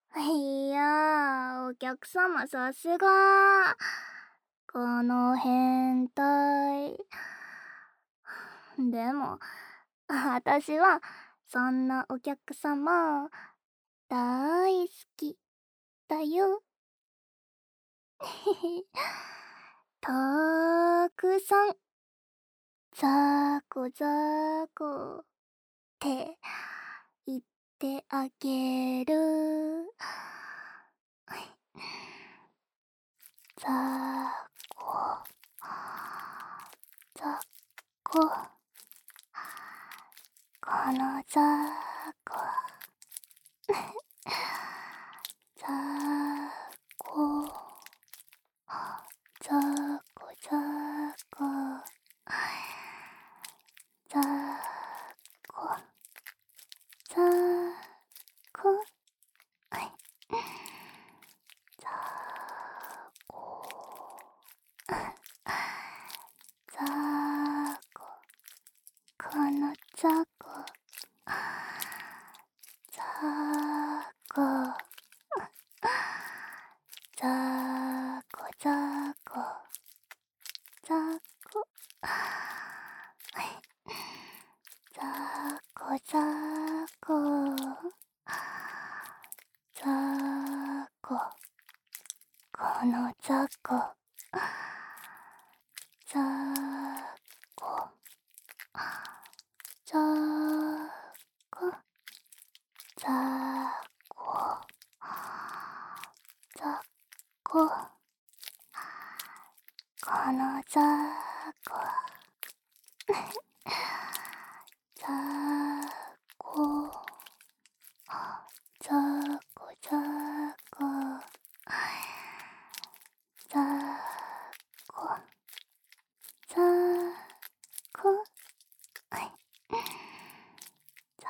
いやお客様さすが。この変態。でも、私はそんなお客様大好きだよ。たくさん、ザコザコって言ってあげる。ザコ、ザコ、このザコ、ザコ、ザコ、ザコ、ザコ、ザコ、ザコ、ザコ、このザコ、ザコ、ザコ、ザコ、ザコ、ザコ、ザコ、ザコ、このザコ、ザコ、ザコ、ザコ、ザコ、このザコ、ザコ、ザコ、ザコ、ザコ、ザコ、ザ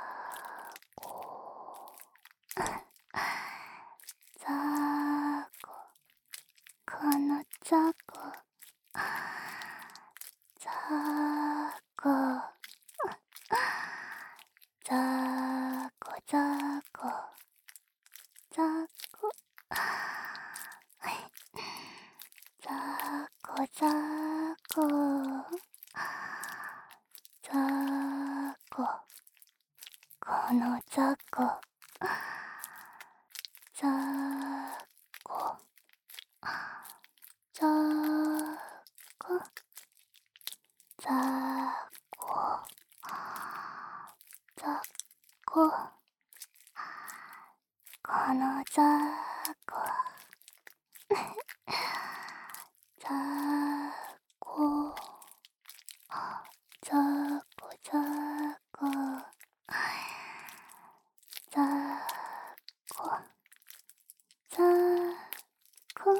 コ、ザコ、このザコ、ザコ、ザコ、ザコ、ザコ、ザコ、ザコ、ザコ、このザコ、ザコ、ザコ、ザコ、ザコ、このザコ、ザコ、ザコ、ザコ、ザコ、ザコ、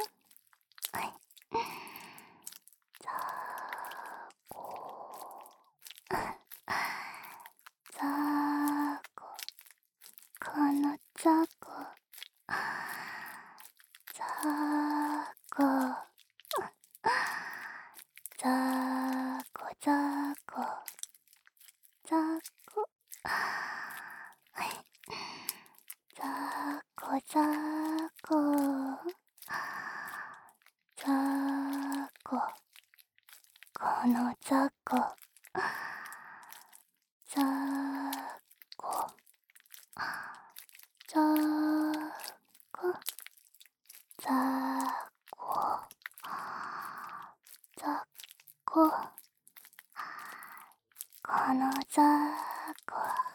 ザコ、ザコ、このザコ、ザコ、ザコ、ザコ、ザコ、ザコ、ザコ、ザコ、このザコ、ザコ、ザコ、ザコ、ザコ、このザコ、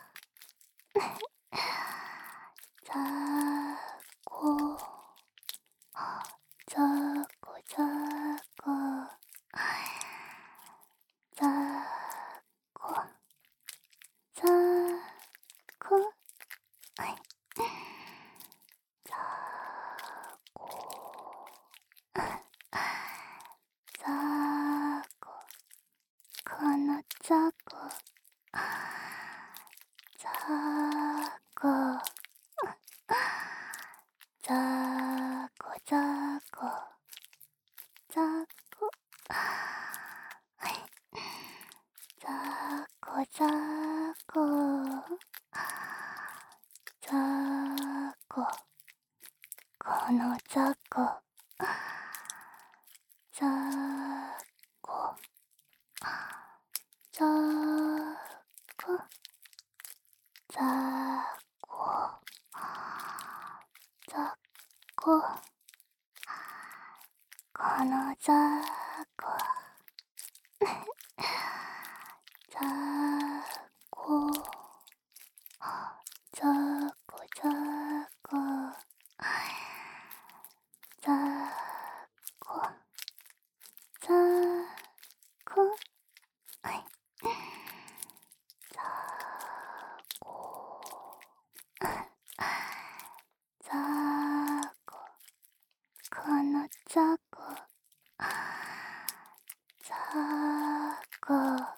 ザコ、ザコ、ザコ、ザコ、ザコ、ザコ、ザコ、このザコ、ザコ、ザコ、ザコ、ザコ、ザコ、ザコ、ザコ、 の雑魚、雑魚、雑魚、雑魚、雑魚、この雑魚、雑魚、雑魚、雑魚、雑魚、雑魚、はい、雑魚、雑魚、この雑魚、雑魚、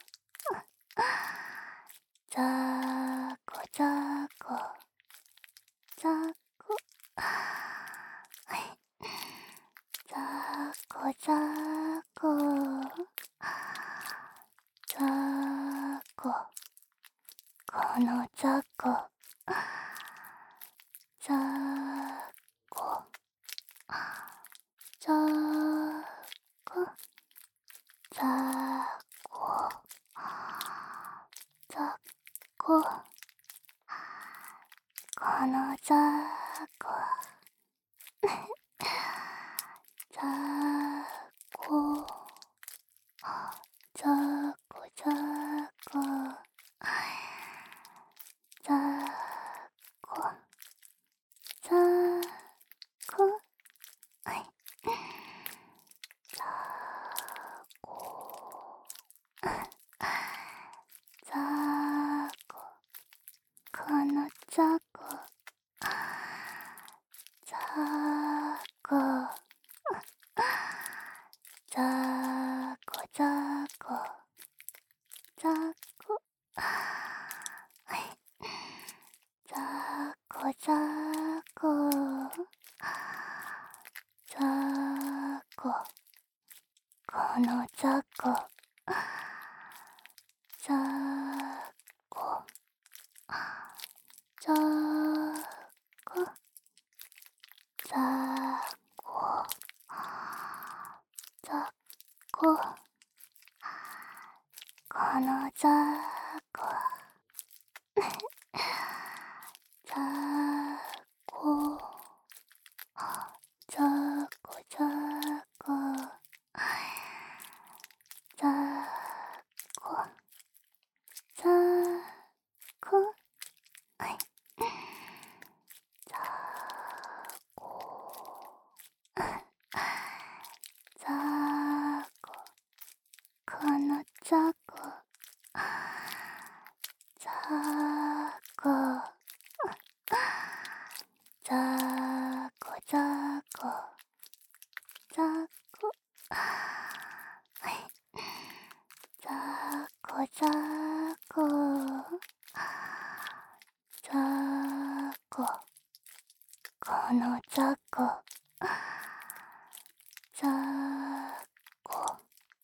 雑魚、雑魚、雑魚、はい、雑魚、雑魚、雑魚、この雑魚、雑魚、雑魚、雑魚、雑魚、この雑魚、雑魚、雑魚、雑魚、雑魚、雑魚、はい、雑魚、雑魚、この雑魚、雑魚、雑魚、雑魚、雑魚、はい、雑魚、雑魚、雑魚、この雑魚、雑魚、雑魚、雑魚、雑魚、この雑魚、雑魚、雑魚、雑魚、雑魚、雑魚、はい、雑魚、雑魚、この雑魚、雑魚、雑魚、雑魚、雑魚、はい、雑魚、雑魚、雑魚、この雑魚、雑魚、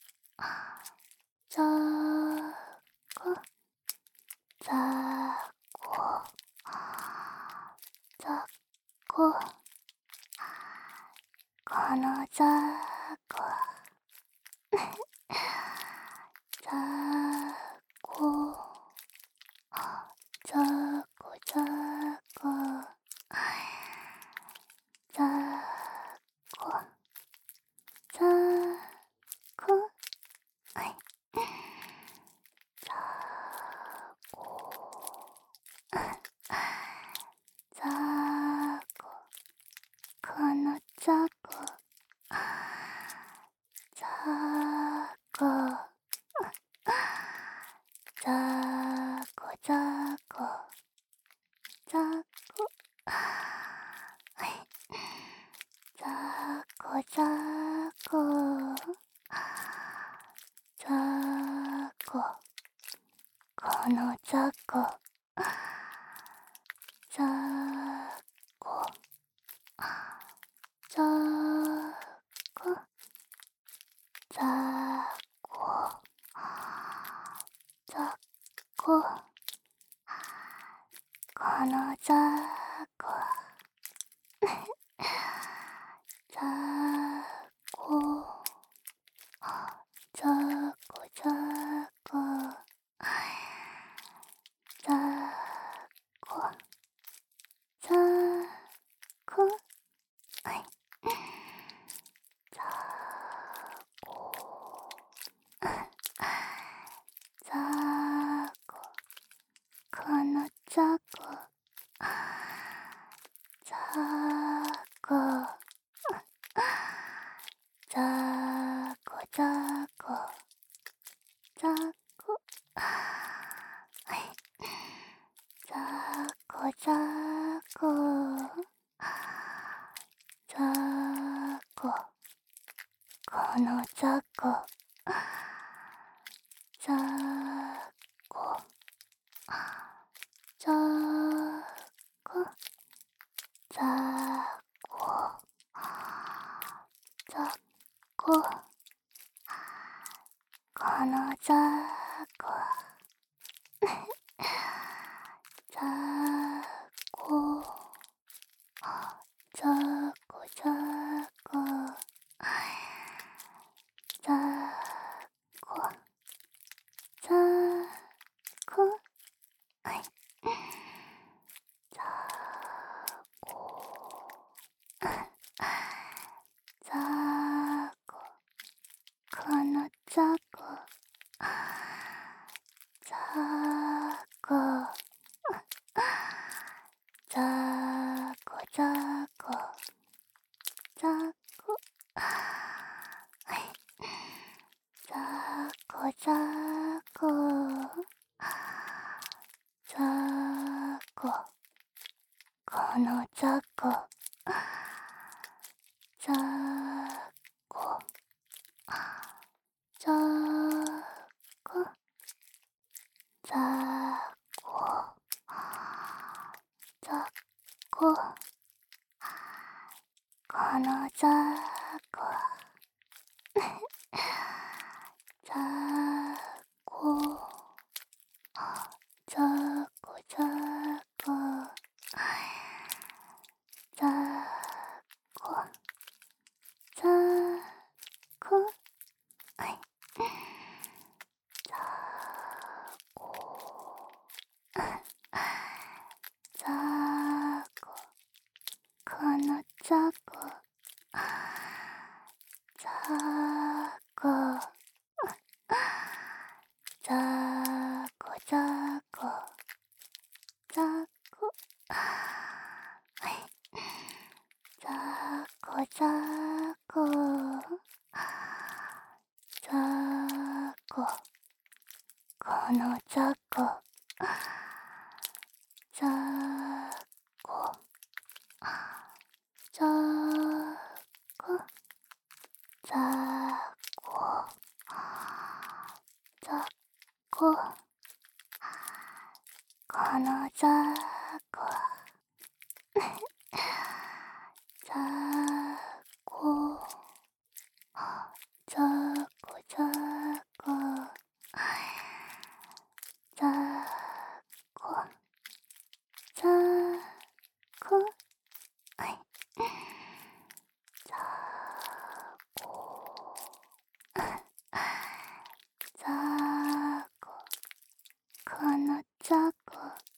雑魚、雑魚、雑魚、この雑魚、雑魚、雑魚、雑魚、この雑魚、雑魚、雑魚、この雑魚、雑魚、雑魚、雑魚、この雑魚、雑魚、雑魚、雑魚、この雑魚、雑魚、雑魚、この雑魚、雑魚、雑魚、雑魚、この雑魚、雑魚、雑魚、雑魚、この雑魚、雑魚、雑魚、雑魚、この雑魚、雑魚、雑魚、雑魚、はい、雑魚、雑魚、雑魚、この雑魚、雑魚、雑魚、雑魚、雑魚、この雑魚、 こ、はい。ざこ、ざこ、このざこ、ざこ、ざこざこ、ざこ、はい。ざこざこ、ざこ、このざこ、ざこ、ざこ、ざこ、ざこ、このざこ、ざこ、ざこざこ、ざこ、ざこ、はい。ざこ、ざこ、このざこ、ざこ、ざこざこ、ざこ、はい。ざこざこ、ざこ、このざこ、ざこ、ざこ、ざこ、ざこ、このざこ、ざこ、ざこざこ、ざこ、ざこ、はい。ざこ、ざこ、このざこ、ざこ、ざこざこ、ざこ、はい。ざこざこ、ざこ、このざこ、ざこ、ざこ、ざこ、ざこ、このざこ、ざこ、ざこざこ、ざこ、ざこ、はい。ざこ、ざこ、このざこ、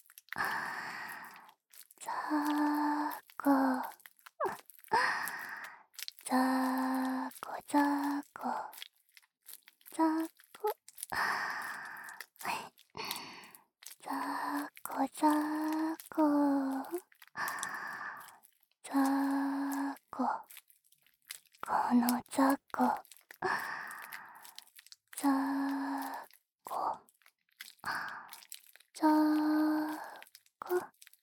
ざこ、ざこざこ、ざこ、はい。ざこざこ、ざこ、このざこ、ざこ、ざこ、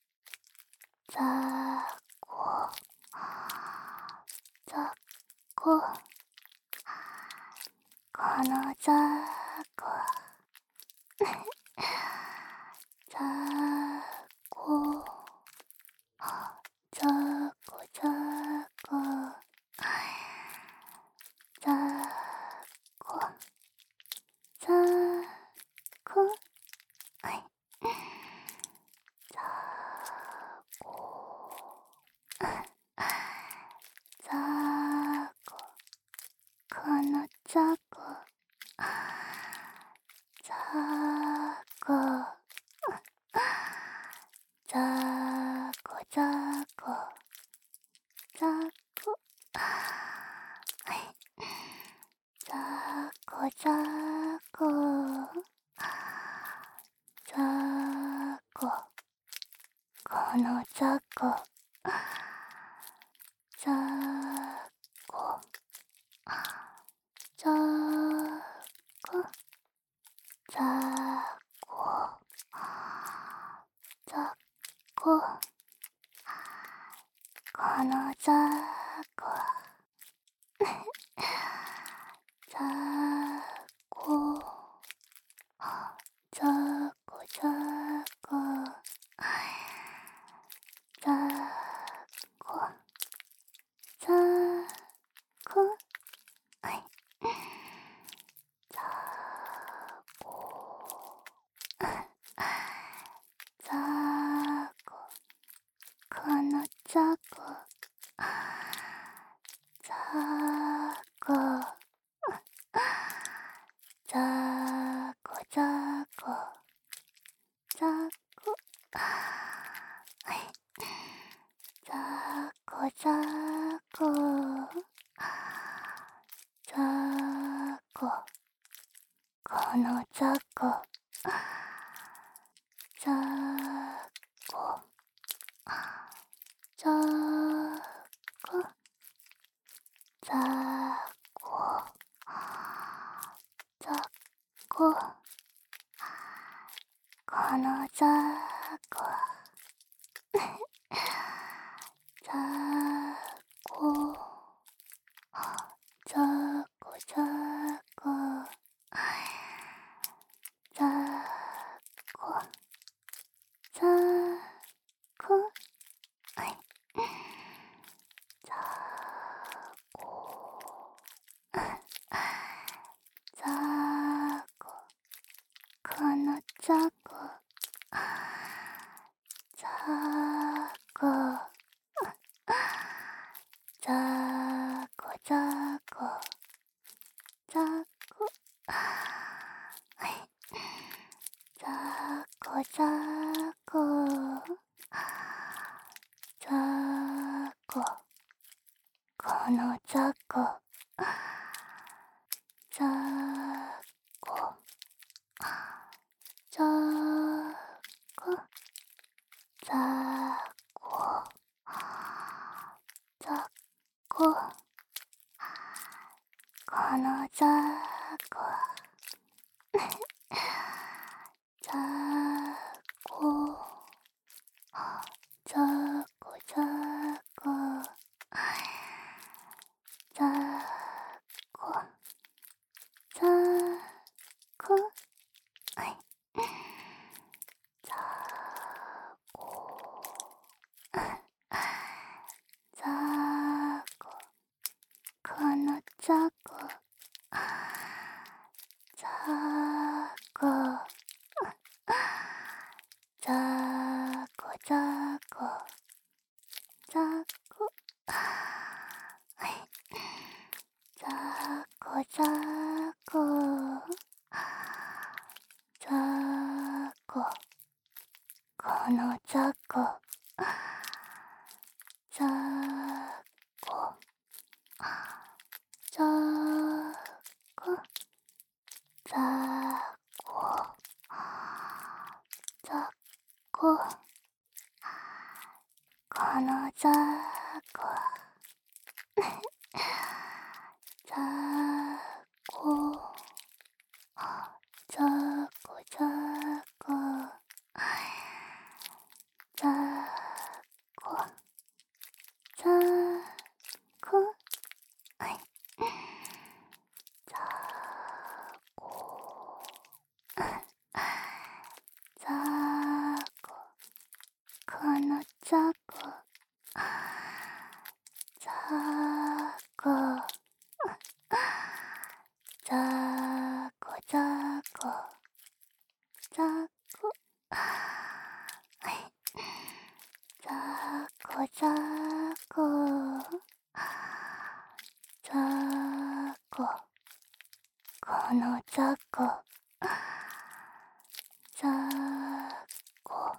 ざこ、ざこ、このざこ、ざこ、ざこざこ、ざこ、ざこ、はい。ざこ、ざこ、このざこ、ざこ、ざこざこ、 ざこざここのざこざこざこざこざここのざこざこざこざこざこざこはいざこざここのざこざこざこざこざこはいざこざこざここのざこざこざこざこざここのざこざこざこざこざこざこはいざこざここのざこざこざこざこざこはいざこざこざここのざこざこざこざこざここのざこざこざこざこざこざこはいざこざここのざこざこざこざこざこはいざこざこざここのざこざこざこざこざここのざこざこざこざこざこざこはいざこざここのざこざこざこざこざこはいざこざこざここのざこざこ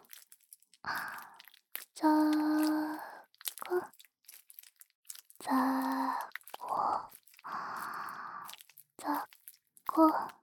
ざこざこざこほ。